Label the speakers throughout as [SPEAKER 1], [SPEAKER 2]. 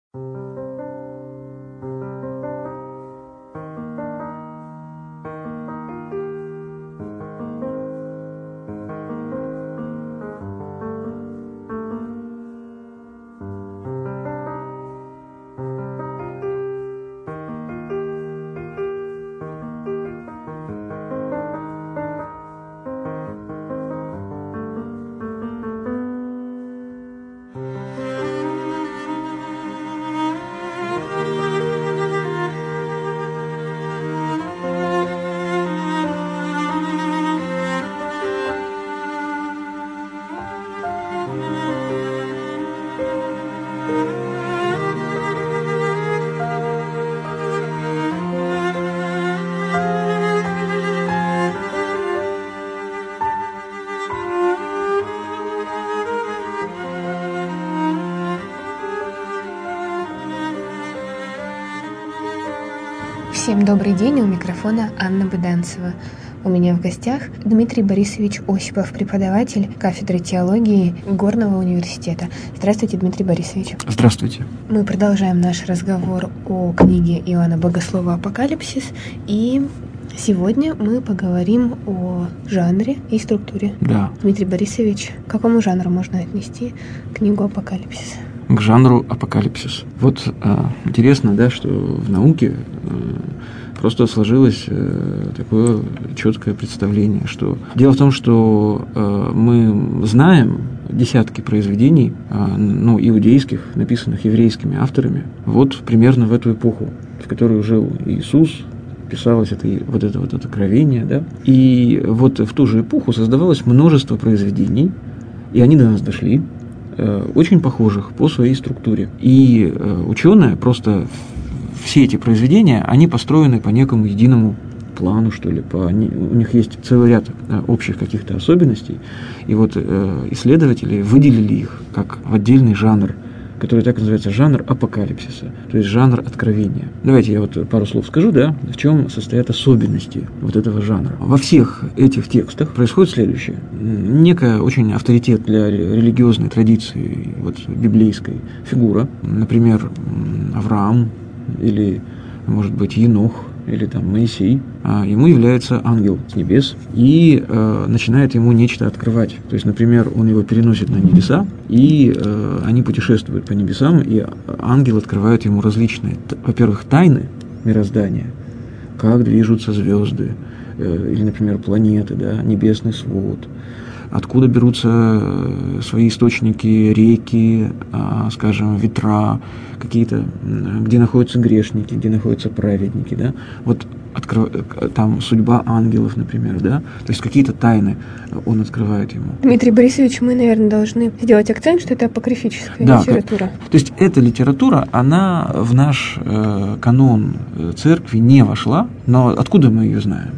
[SPEAKER 1] Всем добрый день, у микрофона Анна Быданцева. У меня в гостях Дмитрий Борисович Осипов, преподаватель кафедры теологии Горного университета. Здравствуйте, Дмитрий Борисович.
[SPEAKER 2] Здравствуйте.
[SPEAKER 1] Мы продолжаем наш разговор о книге Иоанна Богослова «Апокалипсис», и сегодня мы поговорим о жанре и структуре.
[SPEAKER 2] Да.
[SPEAKER 1] Дмитрий Борисович, к какому жанру можно отнести книгу «Апокалипсис»?
[SPEAKER 2] К жанру апокалипсис. Вот интересно, да, что в науке просто сложилось такое четкое представление, что дело в том, что мы знаем десятки произведений, иудейских, написанных еврейскими авторами, вот примерно в эту эпоху, в которую жил Иисус, писалось это откровение, да, и вот в ту же эпоху создавалось множество произведений, и они до нас дошли, очень похожих по своей структуре. И ученые просто все эти произведения, они построены по некому единому плану, что ли, у них есть целый ряд общих каких-то особенностей, и вот исследователи выделили их как в отдельный жанр, который так и называется жанр апокалипсиса, то есть жанр откровения. Давайте я вот пару слов скажу, да, в чем состоят особенности вот этого жанра. Во всех этих текстах происходит следующее. Некая очень авторитет для религиозной традиции, вот библейской фигура, например, Авраам или, может быть, Енох, или там Моисей, ему является ангел с небес и начинает ему нечто открывать. То есть, например, он его переносит на небеса, и они путешествуют по небесам, и ангел открывает ему различные, во-первых, тайны мироздания, как движутся звезды, или, например, планеты, да, небесный свод, откуда берутся свои источники, реки, скажем, ветра, какие-то, где находятся грешники, где находятся праведники, да, вот там судьба ангелов, например, да, то есть какие-то тайны он открывает ему.
[SPEAKER 1] Дмитрий Борисович, мы, наверное, должны сделать акцент, что это апокрифическая литература.
[SPEAKER 2] То есть эта литература, она в наш канон церкви не вошла, но откуда мы ее знаем?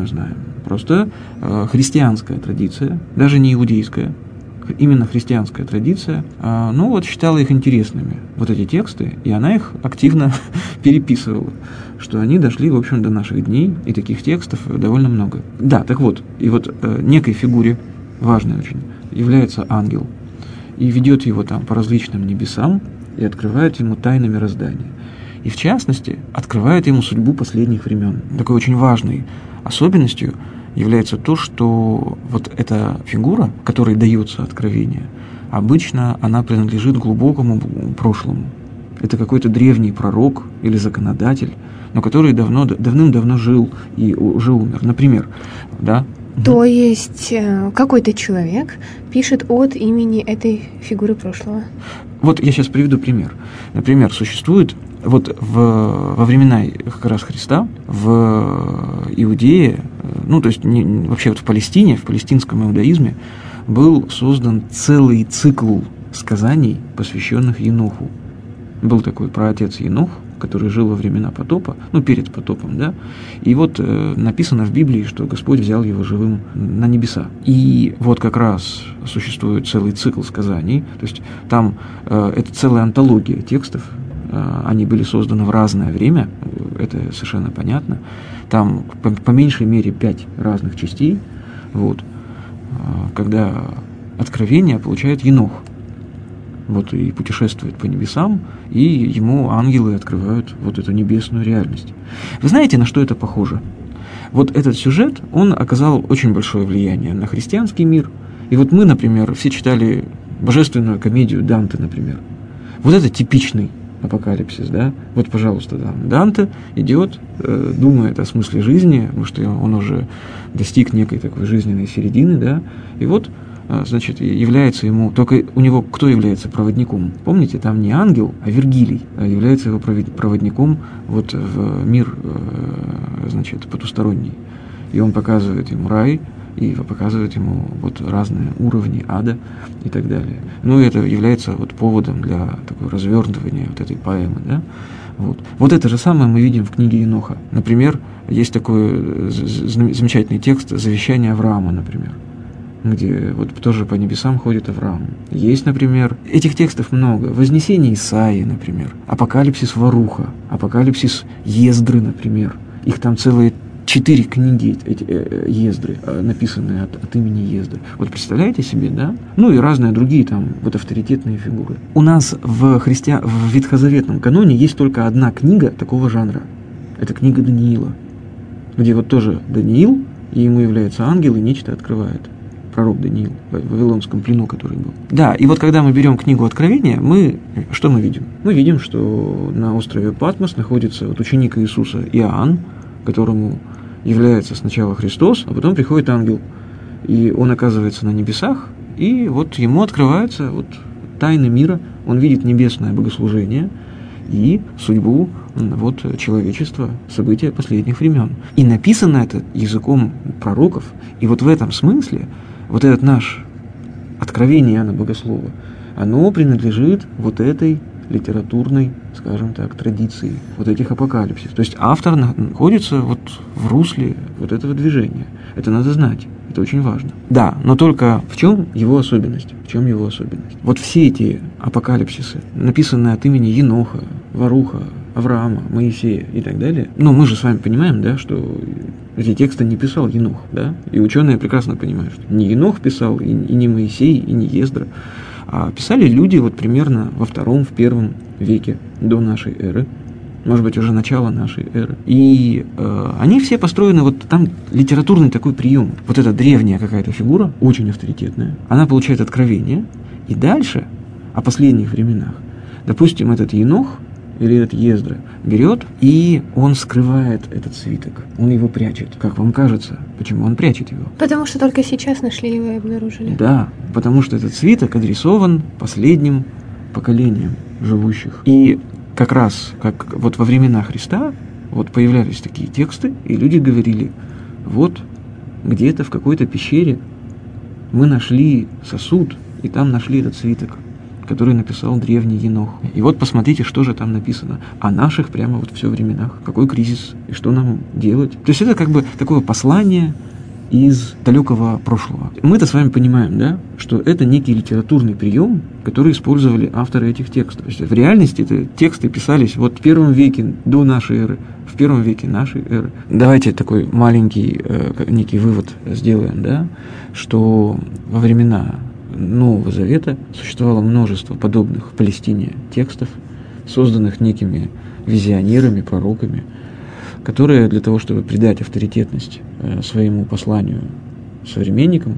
[SPEAKER 2] Просто христианская традиция, даже не иудейская, именно христианская традиция, считала их интересными, вот эти тексты, и она их активно переписывала, что они дошли, в общем, до наших дней, и таких текстов довольно много. Да, так вот, и вот некой фигуре, важной очень, является ангел, и ведет его там по различным небесам, и открывает ему тайны мироздания. И, в частности, открывает ему судьбу последних времен. Такой очень важной особенностью является то, что вот эта фигура, которой дается откровение, обычно она принадлежит глубокому прошлому. Это какой-то древний пророк или законодатель, но который давным-давно жил и уже умер. Например, да?
[SPEAKER 1] То есть какой-то человек пишет от имени этой фигуры прошлого.
[SPEAKER 2] Вот я сейчас приведу пример. Например, существует вот во времена как раз Христа в Иудее, вообще вот в Палестине, в палестинском иудаизме был создан целый цикл сказаний, посвященных Еноху. Был такой праотец Енох, который жил во времена потопа, перед потопом, да, и вот написано в Библии, что Господь взял его живым на небеса. И вот как раз существует целый цикл сказаний, то есть там это целая антология текстов, они были созданы в разное время, это совершенно понятно. Там по меньшей мере 5 разных частей, вот, когда откровение получает Енох. вот и путешествует по небесам, и ему ангелы открывают вот эту небесную реальность. Вы знаете, на что это похоже? Вот этот сюжет, он оказал очень большое влияние на христианский мир. И вот мы, например, все читали божественную комедию Данте, например. Вот это типичный апокалипсис, да? Вот, пожалуйста, да. Данте идет, думает о смысле жизни, потому что он уже достиг некой такой жизненной середины, да, и вот, значит, является ему, только у него кто является проводником? Помните, там не ангел, а Вергилий является его проводником вот в мир, значит, потусторонний. И он показывает ему рай, и показывает ему вот разные уровни ада и так далее. Ну, и это является вот поводом для такого развертывания вот этой поэмы, да. Вот это же самое мы видим в книге Еноха. Например, есть такой замечательный текст «Завещание Авраама», например, где вот тоже по небесам ходит Авраам. Есть, например, этих текстов много. «Вознесение Исаии», например, «Апокалипсис Варуха», «Апокалипсис Ездры», например. Их там целые 4 книги эти Ездры, написанные от имени Ездры. Вот представляете себе, да? Ну и разные другие там вот авторитетные фигуры. У нас в ветхозаветном каноне есть только одна книга такого жанра. Это книга Даниила, где вот тоже Даниил, и ему является ангел, и нечто открывает. Пророк Даниил в Вавилонском плену, который был. Да, и вот когда мы берем книгу Откровения, что мы видим? Мы видим, что на острове Патмос находится вот ученик Иисуса Иоанн, которому является сначала Христос, а потом приходит ангел. И он оказывается на небесах, и вот ему открываются вот тайны мира, он видит небесное богослужение и судьбу вот человечества, события последних времен. И написано это языком пророков. И вот в этом смысле вот этот наш откровение Иоанна Богослова, оно принадлежит вот этой литературной, скажем так, традиции вот этих апокалипсисов. То есть автор находится вот в русле вот этого движения. Это надо знать. Это очень важно. Да, но только в чем его особенность? В чем его особенность? Вот все эти апокалипсисы, написанные от имени Еноха, Варуха, Авраама, Моисея и так далее, мы же с вами понимаем, да, что эти тексты не писал Енох, да, и ученые прекрасно понимают, что не Енох писал, и не Моисей, и не Ездра, а писали люди вот примерно во втором, в первом веке до нашей эры, может быть, уже начало нашей эры. И они все построены, вот там литературный такой прием. Вот эта древняя какая-то фигура, очень авторитетная, она получает откровение, и дальше, о последних временах, допустим, этот Енох или этот Ездра берет, и он скрывает этот свиток, он его прячет. Как вам кажется, почему он прячет его?
[SPEAKER 1] Потому что только сейчас нашли его и обнаружили.
[SPEAKER 2] Да, потому что этот свиток адресован последним поколениям живущих. И как раз, как вот во времена Христа, вот появлялись такие тексты, и люди говорили, вот где-то в какой-то пещере мы нашли сосуд, и там нашли этот свиток, который написал древний Енох. И вот посмотрите, что же там написано о наших прямо вот все временах, какой кризис, и что нам делать. То есть это как бы такое послание из далекого прошлого. Мы-то с вами понимаем, да, что это некий литературный прием, который использовали авторы этих текстов. То есть в реальности эти тексты писались вот в первом веке до нашей эры, в первом веке нашей эры. Давайте такой маленький некий вывод сделаем, да, что во времена Нового Завета существовало множество подобных в Палестине текстов, созданных некими визионерами, пророками, которые для того, чтобы придать авторитетность своему посланию современникам,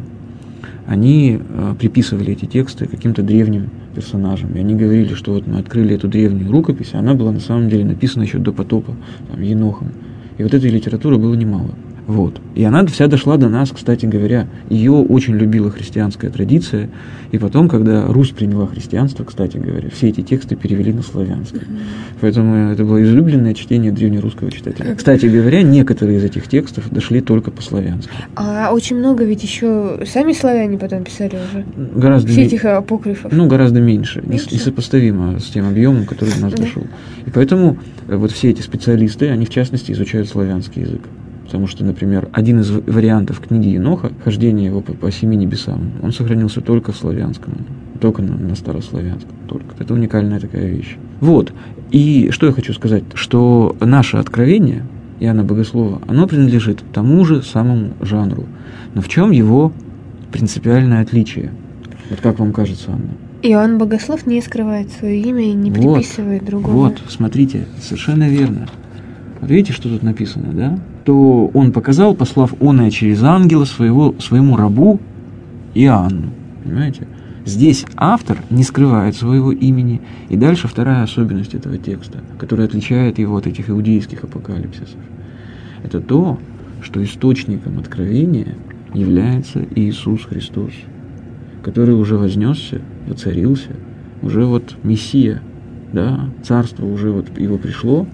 [SPEAKER 2] они приписывали эти тексты каким-то древним персонажам. И они говорили, что вот мы открыли эту древнюю рукопись, а она была на самом деле написана еще до потопа, там, Енохом. И вот этой литературы было немало. Вот. И она вся дошла до нас, кстати говоря. Ее очень любила христианская традиция. И потом, когда Русь приняла христианство, кстати говоря, все эти тексты перевели на славянский. Поэтому это было излюбленное чтение древнерусского читателя. Кстати говоря, некоторые из этих текстов дошли только по-славянски.
[SPEAKER 1] А очень много ведь еще сами славяне потом писали уже.
[SPEAKER 2] Гораздо
[SPEAKER 1] все этих апокрифов.
[SPEAKER 2] Гораздо меньше. Несопоставимо с тем объемом, который до нас дошел. И поэтому вот все эти специалисты, они в частности изучают славянский язык. Потому что, например, один из вариантов книги Еноха, хождение его по 7 небесам, он сохранился только в славянском, только на старославянском. Только. Это уникальная такая вещь. Вот. И что я хочу сказать, что наше откровение Иоанна Богослова, оно принадлежит тому же самому жанру. Но в чем его принципиальное отличие? Вот как вам кажется, Анна?
[SPEAKER 1] Иоанн Богослов не скрывает свое имя и не приписывает другому.
[SPEAKER 2] Вот, смотрите, совершенно верно. Видите, что тут написано, да? То он показал, послав оное через ангела своему рабу Иоанну. Понимаете? Здесь автор не скрывает своего имени. И дальше вторая особенность этого текста, которая отличает его от этих иудейских апокалипсисов. Это то, что источником откровения является Иисус Христос, который уже вознесся, воцарился, уже вот Мессия, да, царство уже вот его пришло,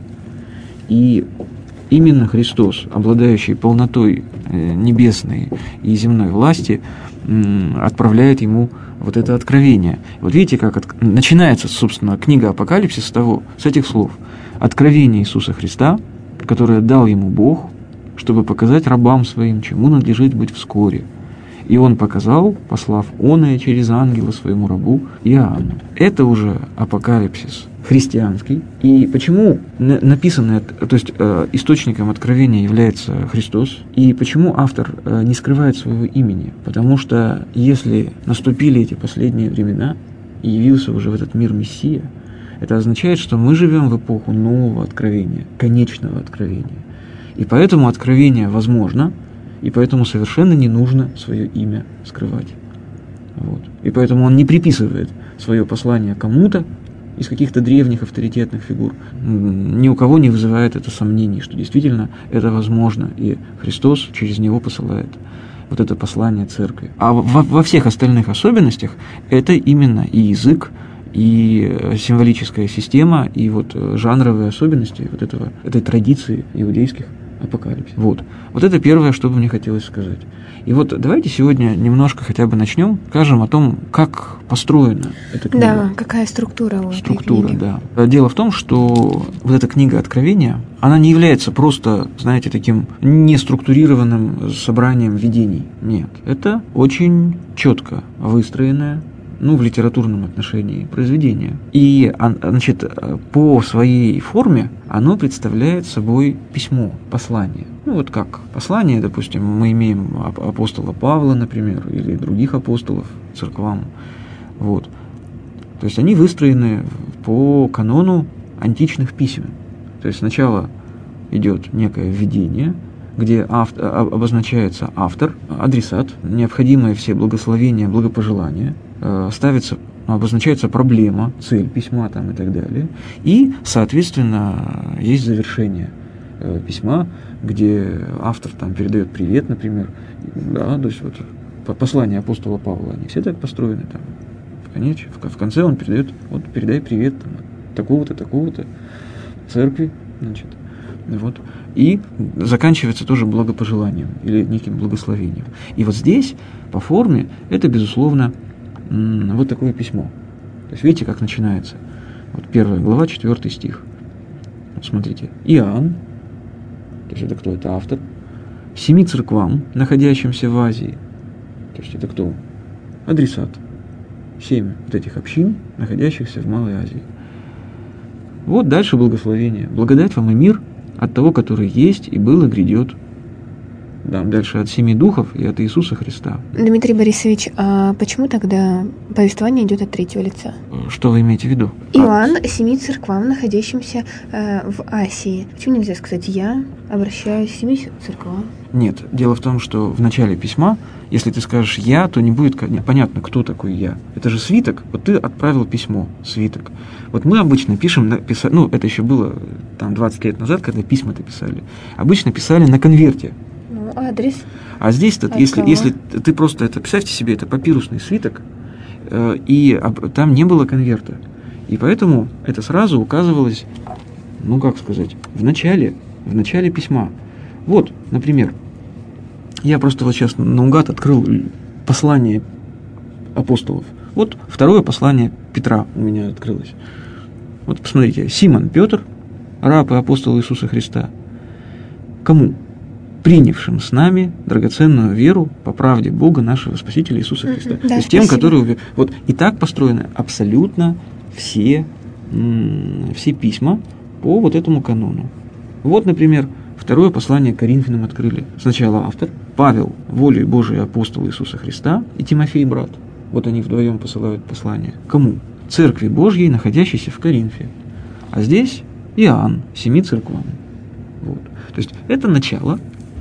[SPEAKER 2] и именно Христос, обладающий полнотой небесной и земной власти, отправляет ему вот это откровение. Вот видите, как начинается, собственно, книга Апокалипсис с этих слов. Откровение Иисуса Христа, которое дал ему Бог, чтобы показать рабам своим, чему надлежит быть вскоре. И он показал, послав оное через ангела своему рабу Иоанну. Это уже апокалипсис христианский. И почему написано, то есть источником откровения является Христос, и почему автор не скрывает своего имени? Потому что если наступили эти последние времена, и явился уже в этот мир Мессия, это означает, что мы живем в эпоху нового откровения, конечного откровения. И поэтому откровение возможно, и поэтому совершенно не нужно свое имя скрывать. Вот. И поэтому он не приписывает свое послание кому-то из каких-то древних авторитетных фигур. Ни у кого не вызывает это сомнений, что действительно это возможно, и Христос через него посылает вот это послание церкви. А во всех остальных особенностях это именно и язык, и символическая система, и вот жанровые особенности вот этой традиции иудейских апокалипсис. Вот это первое, что бы мне хотелось сказать. И вот давайте сегодня немножко хотя бы начнем, скажем о том, как построена эта книга.
[SPEAKER 1] Да, какая структура у этой книги.
[SPEAKER 2] Да. Дело в том, что вот эта книга Откровения, она не является просто, знаете, таким неструктурированным собранием видений. Нет, это очень четко выстроенная, в литературном отношении произведение. И, значит, по своей форме оно представляет собой письмо, послание. Вот как послание, допустим, мы имеем апостола Павла, например, или других апостолов церквам. Вот. То есть они выстроены по канону античных писем. То есть сначала идет некое введение, где обозначается автор, адресат, необходимые все благословения, благопожелания, обозначается проблема, цель письма там и так далее. И, соответственно, есть завершение письма, где автор там передает привет, например. Да, то есть вот послание апостола Павла, они все так построены там. В конце он передает, вот передай привет там, такого-то, такого-то церкви, значит. Вот. И заканчивается тоже благопожеланием или неким благословением. И вот здесь, по форме, это, безусловно, вот такое письмо. То есть видите, как начинается. Вот 1 глава, 4 стих. Вот смотрите. Иоанн, то есть это кто? Это автор. 7 церквам, находящимся в Азии. То есть это кто? Адресат. 7 вот этих общин, находящихся в Малой Азии. Вот дальше благословение. Благодать вам и мир от того, который есть и был и грядет. Да, дальше от 7 духов и от Иисуса Христа.
[SPEAKER 1] Дмитрий Борисович, а почему тогда повествование идет от третьего лица?
[SPEAKER 2] Что вы имеете в виду?
[SPEAKER 1] Иоанн 7 церквам, находящимся в Асии. Почему нельзя сказать «я обращаюсь к 7 церквам»?
[SPEAKER 2] Нет, дело в том, что в начале письма, если ты скажешь «я», то не будет понятно, кто такой «я». Это же свиток, вот ты отправил письмо, свиток. Вот мы обычно пишем, это еще было там 20 лет назад, когда письма-то писали, обычно писали на конверте.
[SPEAKER 1] Адрес.
[SPEAKER 2] А здесь-то, если ты просто представьте себе, это папирусный свиток, и там не было конверта. И поэтому это сразу указывалось, в начале письма. Вот, например, я просто вот сейчас наугад открыл послание апостолов. Вот второе послание Петра у меня открылось. Вот посмотрите, Симон Петр, раб и апостол Иисуса Христа. Кому? Принявшим с нами драгоценную веру по правде Бога нашего Спасителя Иисуса Христа.
[SPEAKER 1] Да,
[SPEAKER 2] то есть тем, которые... Вот, и так построены абсолютно все письма по вот этому канону. Вот, например, второе послание к Коринфянам открыли. Сначала автор, Павел, волей Божией апостол Иисуса Христа, и Тимофей, брат. Вот они вдвоем посылают послание. Кому? Церкви Божьей, находящейся в Коринфе. А здесь Иоанн, 7 церквам. Вот. То есть это начало.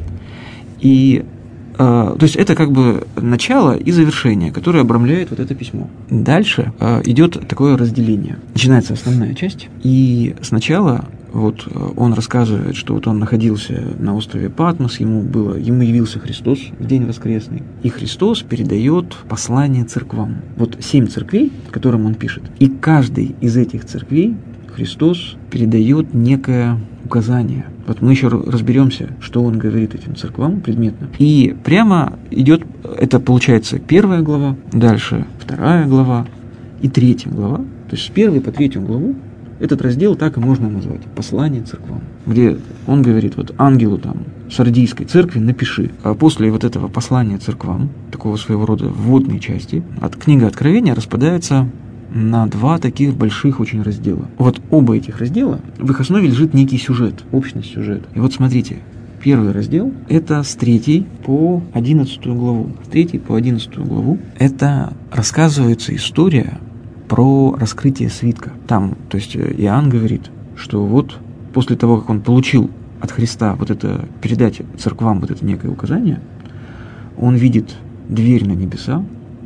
[SPEAKER 2] И то есть это как бы начало и завершение, которое обрамляет вот это письмо. Дальше идет такое разделение. Начинается основная часть, и сначала вот он рассказывает, что вот он находился на острове Патмос, ему явился Христос в день воскресный, и Христос передает послание церквам. Вот 7 церквей, которым он пишет, и каждой из этих церквей Христос передает некое указание. Вот мы еще разберемся, что он говорит этим церквам предметно. И прямо идет, это получается 1 глава, дальше 2 глава и 3 глава. То есть с 1 по 3 главу этот раздел так и можно назвать «Послание церквам», где он говорит вот ангелу там Сардийской церкви напиши. А после вот этого послания церквам, такого своего рода вводной части, книга Откровения распадается на 2 таких больших очень раздела. Вот оба этих раздела, в их основе лежит некий сюжет, общность сюжета. И вот смотрите, первый раздел – это с 3 по 11 главу. С 3 по 11 главу это рассказывается история про раскрытие свитка. Там, то есть Иоанн говорит, что вот после того, как он получил от Христа вот это, передать церквам вот это некое указание, он видит дверь на небеса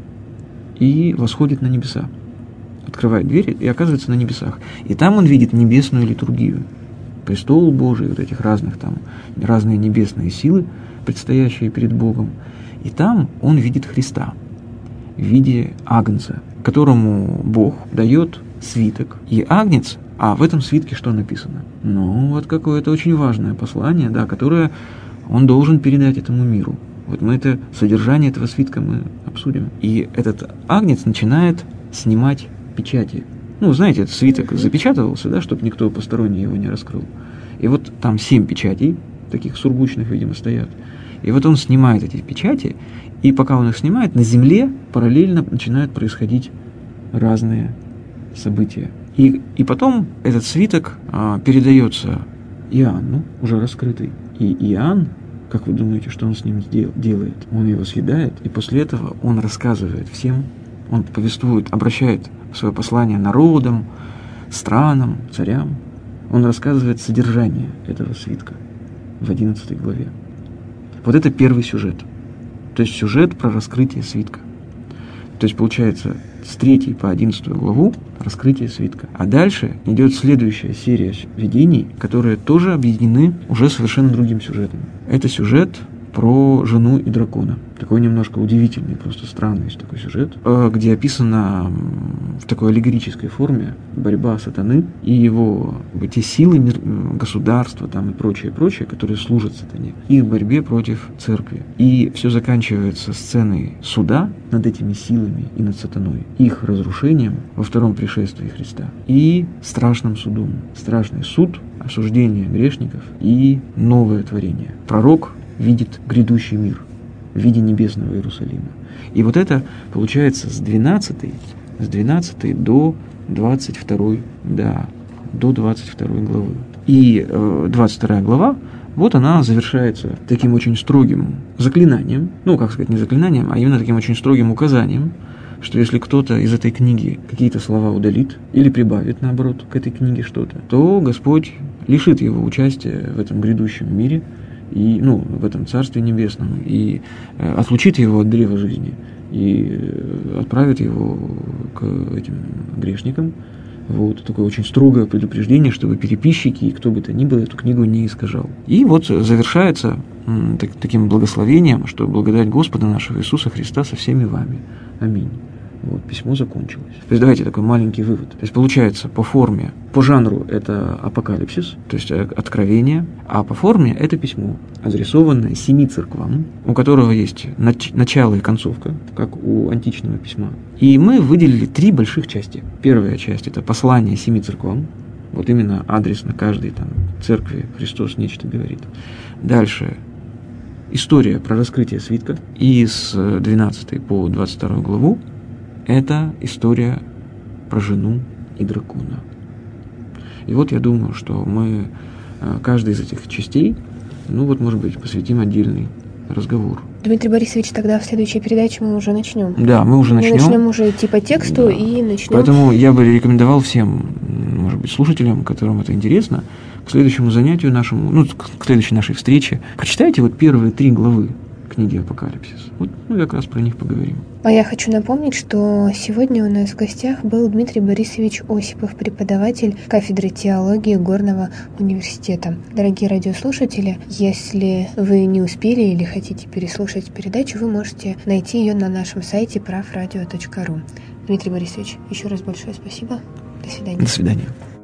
[SPEAKER 2] и восходит на небеса. Открывает дверь и оказывается на небесах. И там он видит небесную литургию, престол Божий, вот этих разных там, разные небесные силы, предстоящие перед Богом. И там он видит Христа в виде агнца, которому Бог дает свиток. И агнец, а в этом свитке что написано? Ну, вот какое-то очень важное послание, да, которое он должен передать этому миру. Вот мы это содержание этого свитка мы обсудим. И этот агнец начинает снимать печати. Ну, знаете, этот свиток запечатывался, да, чтобы никто посторонний его не раскрыл. И вот там 7 печатей, таких сургучных, видимо, стоят. И вот он снимает эти печати, и пока он их снимает, на земле параллельно начинают происходить разные события. И потом этот свиток передается Иоанну, уже раскрытый. И Иоанн, как вы думаете, что он с ним делает? Он его съедает, и после этого он рассказывает всем, он повествует, обращает свое послание народам, странам, царям. Он рассказывает содержание этого свитка в 11 главе. Вот это первый сюжет. То есть сюжет про раскрытие свитка. То есть получается с 3 по 11 главу раскрытие свитка. А дальше идет следующая серия видений, которые тоже объединены уже совершенно другим сюжетом. Это сюжет про жену и дракона. Такой немножко удивительный, просто странный есть такой сюжет, где описана в такой аллегорической форме борьба сатаны и его те силы государства там, и прочее, которые служат сатане, их борьбе против церкви. И все заканчивается сценой суда над этими силами и над сатаной, их разрушением во втором пришествии Христа и страшным судом. Страшный суд, осуждение грешников и новое творение. Пророк видит грядущий мир в виде небесного Иерусалима. И вот это получается с 12 до 22, до 22 главы. И 22 глава, вот она завершается таким очень строгим заклинанием, ну, как сказать, не заклинанием, а именно таким очень строгим указанием, что если кто-то из этой книги какие-то слова удалит или прибавит, наоборот, к этой книге что-то, то Господь лишит его участия в этом грядущем мире, и, в этом Царстве Небесном, и отлучит его от древа жизни, и отправит его к этим грешникам. Вот такое очень строгое предупреждение, чтобы переписчики и кто бы то ни был эту книгу не искажал. И вот завершается таким благословением, что благодать Господа нашего Иисуса Христа со всеми вами. Аминь. Вот, письмо закончилось. То есть давайте такой маленький вывод. То есть получается по форме, по жанру это апокалипсис, то есть откровение, а по форме это письмо, адресованное 7 церквам, у которого есть начало и концовка, как у античного письма. И мы выделили 3 больших части. Первая часть – это послание 7 церквам, вот именно адресно каждой там церкви Христос нечто говорит. Дальше история про раскрытие свитка, и с 12 по 22 главу это история про жену и дракона. И вот я думаю, что мы каждой из этих частей, может быть, посвятим отдельный разговор.
[SPEAKER 1] Дмитрий Борисович, тогда в следующей передаче мы уже начнем.
[SPEAKER 2] Да, мы уже начнем.
[SPEAKER 1] Мы начнем уже идти по тексту, да. И начнем.
[SPEAKER 2] Поэтому я бы рекомендовал всем, может быть, слушателям, которым это интересно, к следующему занятию нашему, к следующей нашей встрече, прочитайте вот первые 3 главы книги «Апокалипсис». Вот мы как раз про них поговорим.
[SPEAKER 1] А я хочу напомнить, что сегодня у нас в гостях был Дмитрий Борисович Осипов, преподаватель кафедры теологии Горного университета. Дорогие радиослушатели, если вы не успели или хотите переслушать передачу, вы можете найти ее на нашем сайте pravradio.ru. Дмитрий Борисович, еще раз большое спасибо. До свидания.
[SPEAKER 2] До свидания.